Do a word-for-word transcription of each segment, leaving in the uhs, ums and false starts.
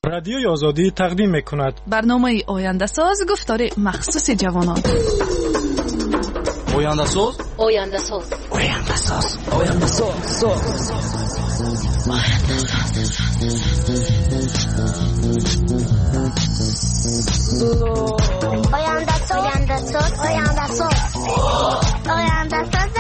رادیوی آزادی تقدیم می‌کند برنامه آینده ساز گفتار مخصوص جوانان. آینده ساز آینده ساز آینده ساز آینده ساز آینده ساز آینده ساز آینده ساز آینده ساز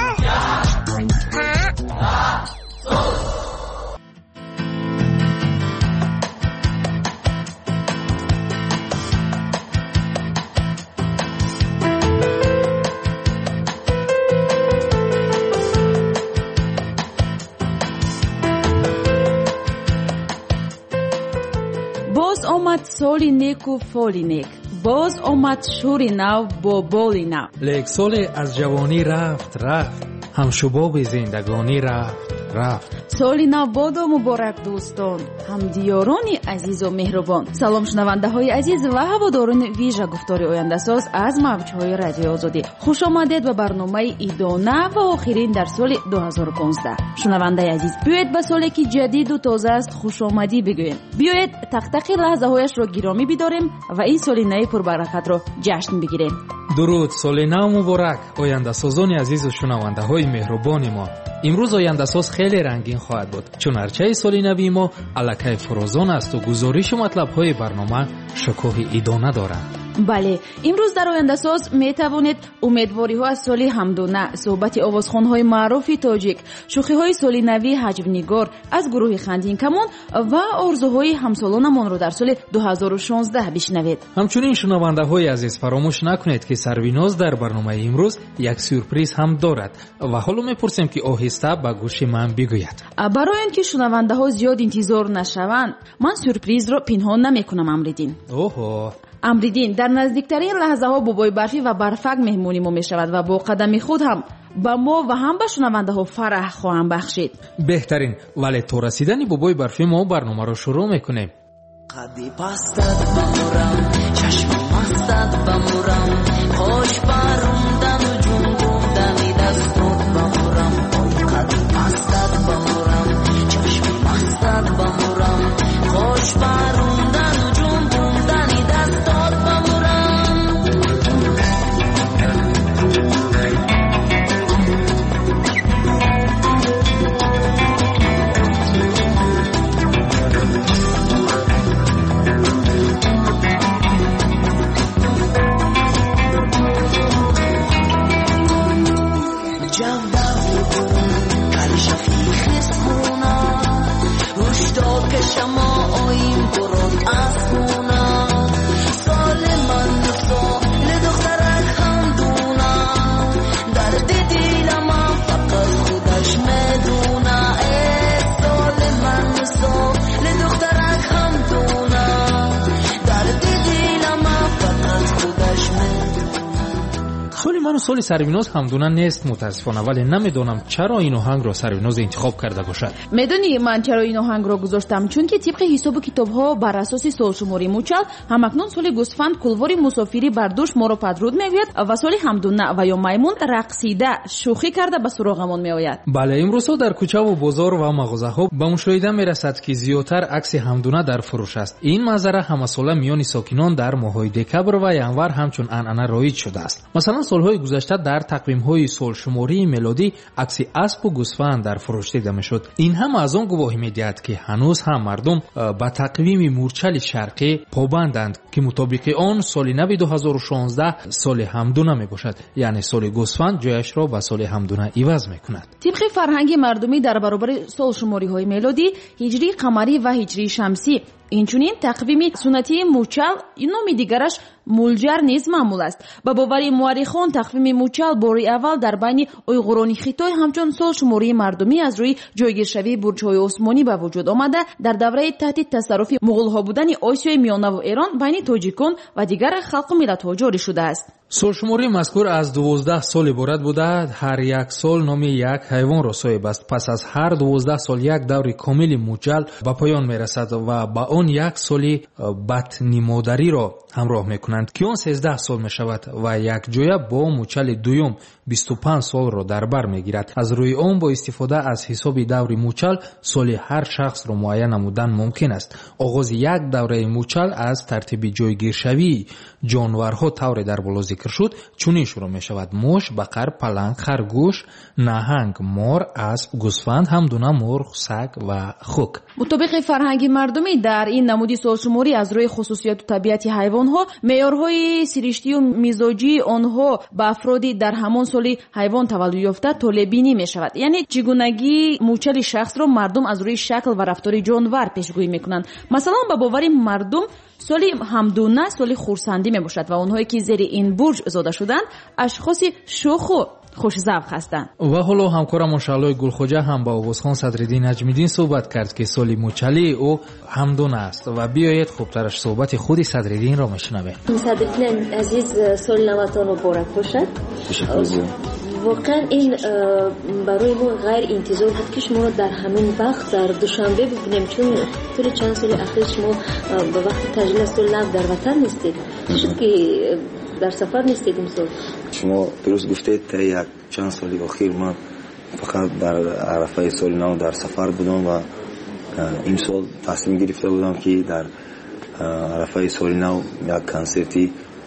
باز آمد سالی نیک و فالی نیک، باز آمد شوری نو با بالی نو. لیک سالی از جوانی رفت رفت، هم شباب زندگانی رفت رفت. سالی نو باد و مبارک دوستان، هم دیارانی عزیز و مهربان. سلام شنونده های عزیز و هواداران ویژه گفتار آینده ساز از موجهای رادیو آزادی. خوش آمدید به برنامه ایدانه و آخرین در سال دو هزار و پانزده. شنونده عزیز، بیایید به سالی که جدید و تازه است خوش آمدی بگوییم. بیایید تق تق لحظه هایش را گرامی بداریم و این سال نو پربرکت را جشن بگیریم. درود، سال نو مبارک آینده سازان عزیز و شنونده های مهربان ما. امروز آینده ساز خیلی رنگین خواهد بود، چون هرچه سال نوی ما الکی فروزان است و گزارش مطلب های برنامه شکوه ایدانه دارند. بله، امروز در آینده ساز می توانید امیدواری ها از سال همدونه، صحبت آوازخوان های معروف تاجیک، شوخی های سال نوی حجب نگار از گروه خندین کمان و آرزوهای همسالانمان را در سال دو هزار و شانزده بشنوید. همچنین شنونده های عزیز فراموش نکنید که سرویناز در برنامه امروز یک سورپریز هم دارد و حالا میپرسیم که آهسته به گوش من بگوید. برای اینکه شنونده ها زیاد انتظار نشوند، من سورپریز را پنهان نمیکنم. امریدین اوه امریدین در نزدیکترین لحظه ها بابای برفی و برفک مهمونی ما می شود و با قدم خود هم با ما و هم به شنونده ها فرح خواهم بخشید. بهترین، ولی تا رسیدن بابای برفی ما برنامه رو شروع میکنیم. قدی پستت بمورم، چشم مستت بمورم، خوش بروندن و جنبوندنی دستت بمورم. قدی پستت بمورم، چشم مستت بمورم، خوش بروندن و جنبوندنی دستت بمورم. من سال سرویناز همدونه نیست متاسفانه، ولی نمیدونم چرا این آهنگ را سرویناز انتخاب کرده باشد. میدونی من چرا این آهنگ را گذاشتم؟ چون که طبق حساب کتاب ها بر اساس سالشماری موچل همکنون سال گوسفند کلوار مسافری بر دوش ما را پدرود میگوید و سال همدونه و یا میمون رقصیده شوخی کرده به سراغمان میآید. بله، امروزها در کوچه و بازار و مغازه ها به مشاهده میرسد که زیادتر عکس همدونه در فروش است. این منظره همساله میان ساکنان در ماه‌های دکبر و ینور همچون عنعنه رایج شده است. مثلا سالهای گذشته در تقویم‌های سالشماری میلادی عکس اسب و گوسفند در فروش دیده میشد. این هم از آن گواهی میدهد که هنوز هم مردم به تقویم مورچل شرقی پابندند که مطابق آن سال نو دو هزار و شانزده سال همدونه میباشد، یعنی سال گوسفند جایش را به سال همدونه عوض میکند. طبق فرهنگ مردمی در برابر سالشماری‌های میلادی، هجری قمری و هجری شمسی، اینچنین تقویم سنتی موچل نام دیگرش مولجر نیز معمول است. با باور مورخان تقویم موچل باری اول در بین اویغوران خیتای همچون سالشماری مردمی از روی جایگیرشوی برج‌های عثمانی به وجود آمده در دوره تحت تصرف مغول‌ها بودن آسیای میانه و ایران بین تاجیکان و دیگر خلق و ملت‌ها جاری شده است. солшумори мазкур аз дувоздаҳ сол иборат буда, ҳар як сол номи як ҳайвонро соҳиб аст. Пас аз ҳар дувоздаҳ сол як даври комили муҷал ба поён мерасад ва ба он як соли батнимодариро ҳамроҳ мекунанд ки он сездаҳ сол мешавад ва якҷоя бо мучали дуюм бисту панҷ солро дар бар мегирад. аз рӯи он бо истифода аз ҳисоби даври мучал соли ҳар шахсро муайян намудан мумкин аст. оғози як давраи мучал аз тартиби ҷойгиршавии ҷонварҳо тавре дар боло зикр шуд чунин шурӯъ мешавад: мош, бақар, паланг, харгӯш, наҳанг, мор, асп, гӯсфанд, ҳамдуна, мурғ, саг ва хук. мутобиқи фарҳанги мардумӣ дар ин намуди солшуморӣ аз рӯи хусусияту табиати ҳайвонҳо меъёрҳои сириштию мизоҷии онҳо ба афроди дар ҳамон соли ҳайвон таваллуд ёфта толебинӣ мешавад. яъне чӣ гунагии мӯчали шахсро мардум аз рӯи шакл ва рафтори ҷонвар пешгӯӣ мекунанд. масалан ба бовари мардум соли ҳамдуна соли хурсандӣ мебошад ва онҳое ки зери ин бурҷ зода шуданд ашхоси шуху хушзавқ ҳастанд. ва ҳоло ҳамкорамон шаълои гулхоҷа ҳам ба овозхон Садриддин Наҷмиддин суҳбат кард ки соли мӯчалии ӯ ҳамдуна аст ва биёед хубтараш суҳбати худи Садриддинро мешунавем. Садриддин азиз, соли наватон муборак бошад. واقعا این برای ما غیر انتظار بود که شما در همین وقت در دوشنبه ببینیم، چون طول چند سال اخیر شما به وقت تجلیل سال نو در وطن نیستید. شد که در سفر نیستید امسال. شما درست گفتید تا یک چند سال اخیر من فقط در عرفه سال نو در سفر بودم و امسال تصمیم گرفته بودم که در عرفه سال نو یک کنسرتی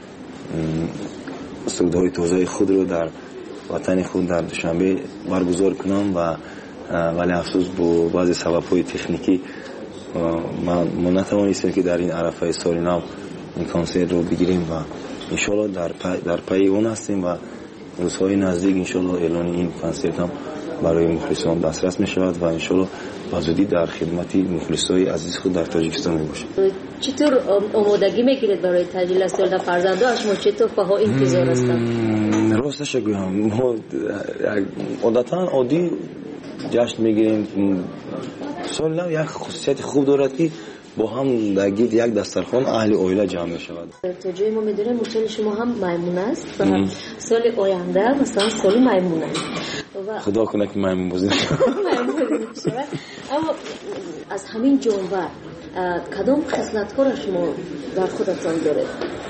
سرودهای تازه خود رو در وطن خود در دوشنبه برگزار کنم و ولی افسوس با بعضی سبب‌های تکنیکی ما نتوانستیم که در این عرفه سال نو این کنسرت رو بگیریم و انشالله در پی در پی اون هستیم و روزهای نزدیک انشالله اعلان این کنسرت هم برای مخلصان دسترس می شود و انشالله با زودی در خدمت مخلصای عزیز خود در تاجیکستان می باشیم. چطور آمادگی میگیرید برای تجلیل سال فرزندان شما؟ چطور پاها انتظار هستند؟ راستش بگم ما عادتا عادی جشن میگیریم. سال نو یک خصوصیت خوب دارد که با هم در گرد یک دسترخوان اهل عائله جمع می شود. تا جایی ما میدونیم مشکل شما هم میمون است و سال آینده مثلا سال میمون است. خدا کنه که میمون بازی نشود. اما از همین جانور کدام خصلت‌ها را شما در خودتان دارید؟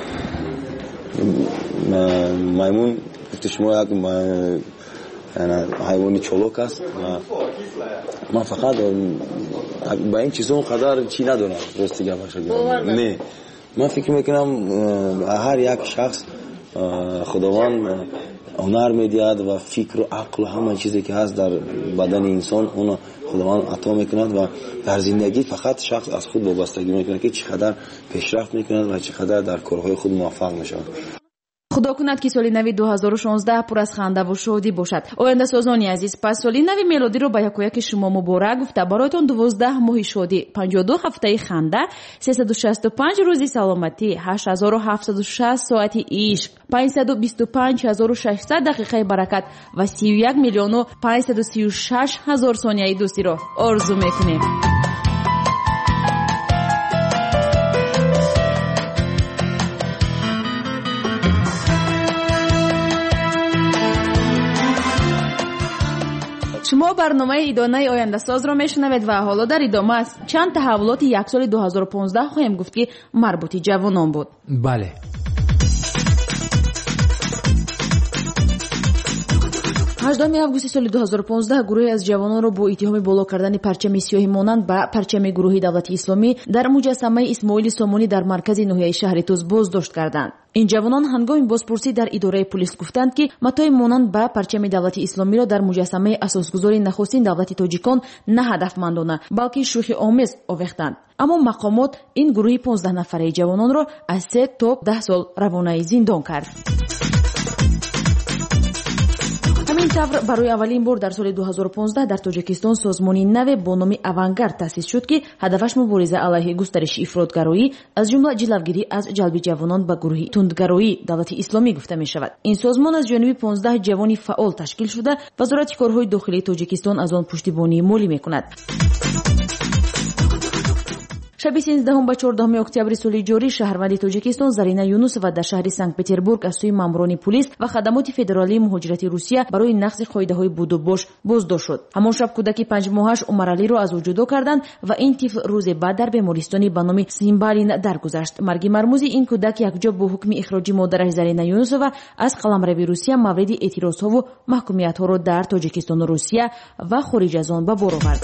میمون گفت شما یک حیوانی چالاک است و من فقط با این چیزا قدر چی ندارم. راستی گفتم نه، من فکر میکنم هر یک شخص خداوند هنر میدهد و فکر و عقل و همه چیزی که هست در بدن انسان اون خداوند عطا میکند و در زندگی فقط شخص از خود وابستگی میکنه که چقدر پیشرفت میکند و چقدر در کارهای خود موفق میشه. خدا کند که سال نو دو هزار و شانزده پر از خنده و شادی باشد. آینده سازانی عزیز، پس سال نو میلادی رو به یکایک شما مبارک گفته. برایتان دوازده ماه شادی، پنجاه و دو هفته خنده، سیصد و شصت و پنج روزی سلامتی، هشت هزار و هفتصد و شصت ساعتی عشق، پانصد و بیست و پنج هزار و ششصد دقیقه برکت و سی و یک میلیون و پانصد و سی و شش هزار ثانیه دوستی رو آرزو میکنیم. شما برنامه ایدانه آینده ساز را میشنوید و حالا در ادامه از چند تحولات یک سال دو هزار و پانزده خواهیم گفت که مربوط جوانان بود. بله. هجدهم августи соли ду ҳазору понздаҳ гурӯҳе аз ҷавононро бо иттиҳоми боло кардани парчами сиёҳи монанд ба парчами гурӯҳи давлати исломӣ дар муҷассамаи Исмоили Сомонӣ дар маркази ноҳияи шаҳри Туз боздошт карданд. ин ҷавонон ҳангоми бозпурсӣ дар идораи пулис гуфтанд ки матои монанд ба парчами давлати исломиро дар муҷассамаи асосгузори нахустин давлати тоҷикон на ҳадафмандона, балки шӯхи омез овехтанд. аммо мақомот ин гурӯҳи понздаҳ нафараи ҷавононро аз се то даҳ сол равонаи зиндон кард. ҳамин тавр барои аввалин бор дар соли ду ҳазору понздаҳ дар тоҷикистон созмони наве бо номи авангард таъсис шуд ки ҳадафаш мубориза алайҳи густариши ифротгароӣ, аз ҷумла ҷилавгирӣ аз ҷалби ҷавонон ба гурӯҳи тундгароӣ давлати исломӣ гуфта мешавад. ин созмон аз ҷониби понздаҳ ҷавони фаъол ташкил шуда вазорати корҳои дохилии тоҷикистон аз он пуштибонии молӣ мекунад. шаби сенздаҳум ба чордаҳуми октябри соли ҷорӣ шаҳрванди тоҷикистон Зарина Юнусова дар шаҳри Санкт-Петербург аз сӯи маъмурони пулис ва хадамоти федералии муҳоҷирати Русия барои нақзи қоидаҳои будубош боздошт шуд. ҳамон шаб кӯдаки панҷмоҳаш Умаралиро аз ӯ ҷудо карданд ва ин тифл рӯзе баъд дар бемористони ба номи Симбалин даргузашт. марги мармӯзи ин кӯдак якҷо бо ҳукми ихроҷи модараш Зарина Юнусова аз қаламрави Русия мавриди эътирозҳову маҳкумиятҳоро дар Тоҷикистону Русия ва хориҷ аз он ба бор овард.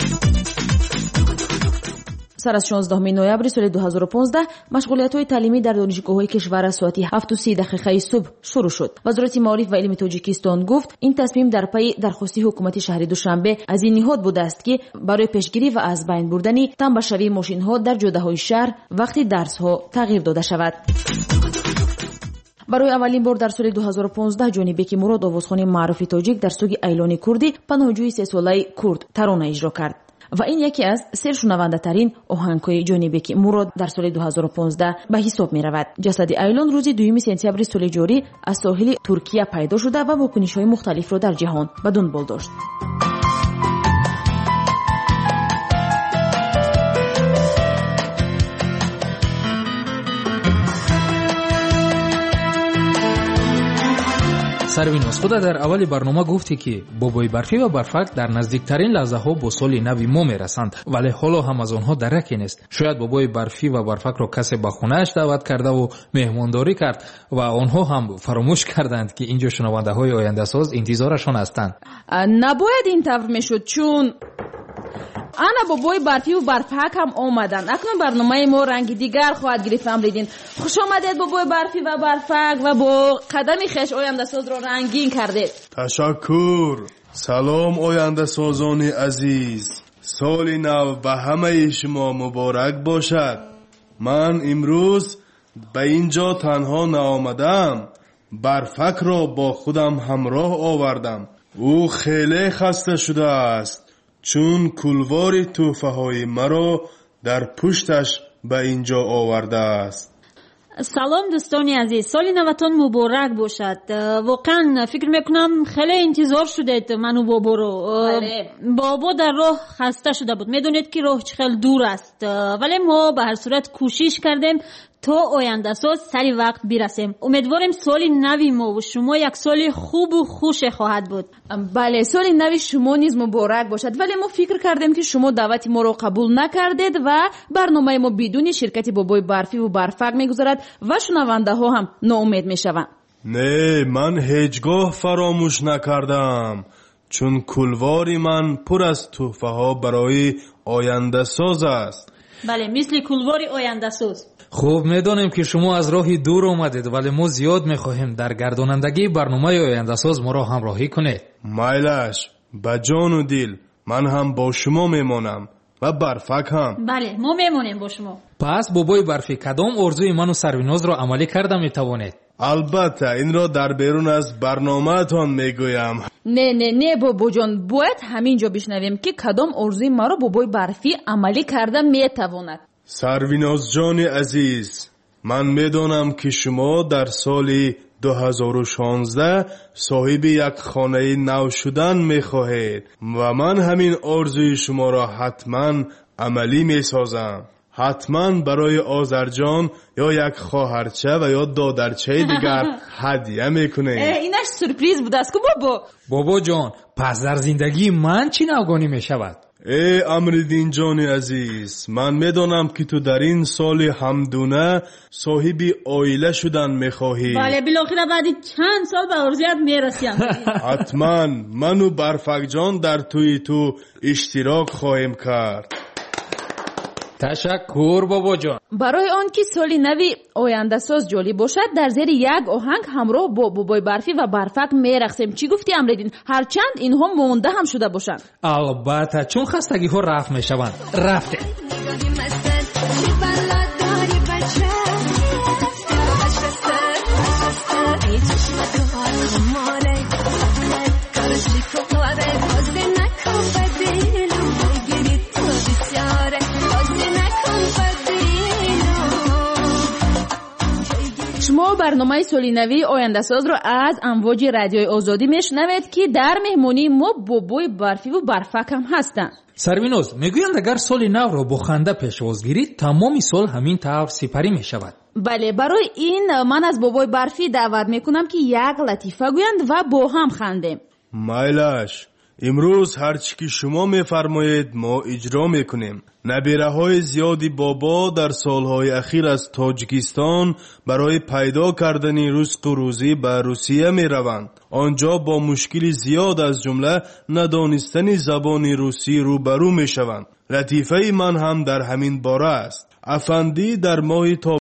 сар аз шонздаҳуми ноябри соли ду ҳазору понздаҳ машғулиятҳои таълимӣ дар донишгоҳҳои кишвар аз соати ҳафту си дақиқаи субҳ шурӯъ шуд. вазорати маориф ва илми Тоҷикистон гуфт, ин тасмим дар пайи дархости ҳукумати шаҳри Душанбе аз ин ниҳод будааст, ки барои пешгирӣ ва аз байн бурдани танбашавии мошинҳо дар ҷодаҳои шаҳр вақти дарсҳо тағйир дода шавад. барои аввалин бор дар соли ду ҳазору понздаҳ ҷонибеки Мурод овозхони маъруфи тоҷик дар суги Айлони курдӣ паноҳҷӯи сесолаи курд тарона иҷро кард ва ин яке аз сершунавандатарин оҳангҳои ҷонибеки Мурод дар соли ду ҳазору понздаҳ ба ҳисоб меравад. ҷасади Айлон рӯзи дуюми сентябри соли ҷорӣ аз соҳили Туркия пайдо шуда ва вокунишҳои мухталифро дар ҷаҳон ба дунбол дошт. сарвинос, худа дар аввали барнома гуфтӣ, ки бобои барфӣ ва барфак дар наздиктарин лаҳзаҳо бо соли нави мо мерасанд, вале ҳоло ҳам аз онҳо дараке нест. шояд бобои барфӣ ва барфакро касе ба хонааш даъват кардаву меҳмондорӣ кард ва онҳо ҳам фаромӯш карданд, ки ин ҷо шунавандаҳои ояндасоз интизорашон ҳастанд. набояд ин тавр мешуд, чун ана бобои барфиву барфак ҳам омаданд. акнун барномаи мо ранги дигар хоҳад гирифт. амридин хуш омадед бобои барфи ва барфак ва бо қадами хеш ояндасозро рангин кардед. ташаккур. салом ояндасозони азиз, соли нав ба ҳамаи шумо муборак бошад. ман имрӯз ба ин ҷо танҳо наомадам, барфакро бо худам ҳамроҳ овардам. ӯ хеле хаста шудааст, чун кулвори тӯҳфаҳои маро дар пушташ ба ин ҷо овардааст. салом дӯстони азиз, соли наватон муборак бошад. воқеан фикр мекунам хеле интизор шудед ману боборо. бобо дар роҳ хаста шуда буд. медонед ки роҳ чӣ хел дур аст, вале мо ба ҳар сурат кӯшиш кардем то ояндасоз сари вақт бирасем. умедворем соли нави мо ва шумо як соли хубу хуше хоҳад буд. бале, соли нави шумо низ муборак бошад, вале мо фикр кардем ки шумо даъвати моро қабул накардед ва барномаи мо бидуни ширкати бобои барфи ва барфак мегузарад ва шунавандаҳо ҳам ноумед мешаванд. не, ман ҳеҷ гоҳ фаромӯш накардам, чун кулвори ман пур аз тӯҳфаҳо барои ояндасоз аст. бале, мисли кулвори ояндасоз. хуб, медонем ки шумо аз роҳи дур омадед, вале мо зиёд мехоҳем дар гардонандагии барномаи ояндасоз моро ҳамроҳӣ кунед. майлаш, ба ҷону дил, ман ҳам бо шумо мемонам ва барфак ҳам. бале, мо мемонем бо шумо. пас бобои барфӣ, кадом орзуи ману сарвинозро амалӣ карда метавонед? албатта, инро дар берун аз барномаатон мегӯям. не не не бобоҷон, бояд ҳамин ҷо бишнавем ки кадом орзуи маро бобои барфӣ амалӣ карда метавонад. сарвинозҷони азиз, ман медонам ки шумо дар соли ду ҳазору шонздаҳ соҳиби як хонаи нав шудан мехоҳед ва ман ҳамин орзуи шуморо ҳатман амалӣ месозам. ҳатман барои озарҷон ё як хоҳарча ва ё додарчаи дигар ҳадия мекунем. инаш сюрприз будааст ку бобо. бобоҷон, пас дар зиндагии ман чӣ навгонӣ мешавад? э амридинҷони азиз, ман медонам ки ту дар ин соли ҳамдуна соҳиби оила шудан мехоҳӣ. бале, билохира баъди чанд сол ба орзуят мерасем. ҳатман ману барфакҷон дар тӯи ту иштирок хоҳем кард. ташаккур бобоҷон. барои он ки соли нави ояндасоз ҷолиб бошад, дар зери як оҳанг ҳамроҳ бо бобои барфӣ ва барфак мерақсем. чӣ гуфтӣ амридин? ҳарчанд инҳо монда ҳам шуда бошанд. албатта, чун хастагиҳо рафт мешаванд. рафтем. شما برنامه سولینوی آینده ساز رو از امواج رادیوی آزادی میشنوید که در مهمونی ما بابای برفی و برفک هم هستن. سروینوز میگویند اگر سال نو رو با خنده پیشواز گیرید تمام سال همین طور سپری میشود. بله، برای این من از بابای برفی دعوت میکنم که یک لطیفه گویند و با هم خندیم. مایلش امروز هرچی که شما میفرمایید ما اجرا میکنیم. نبیره های زیادی بابا در سالهای اخیر از تاجیکستان برای پیدا کردن رزق و روزی به روسیه می روند. آنجا با مشکل زیاد از جمله ندانستن زبان روسی روبرو می شوند. لطیفه من هم در همین باره است. افندی در ماه تا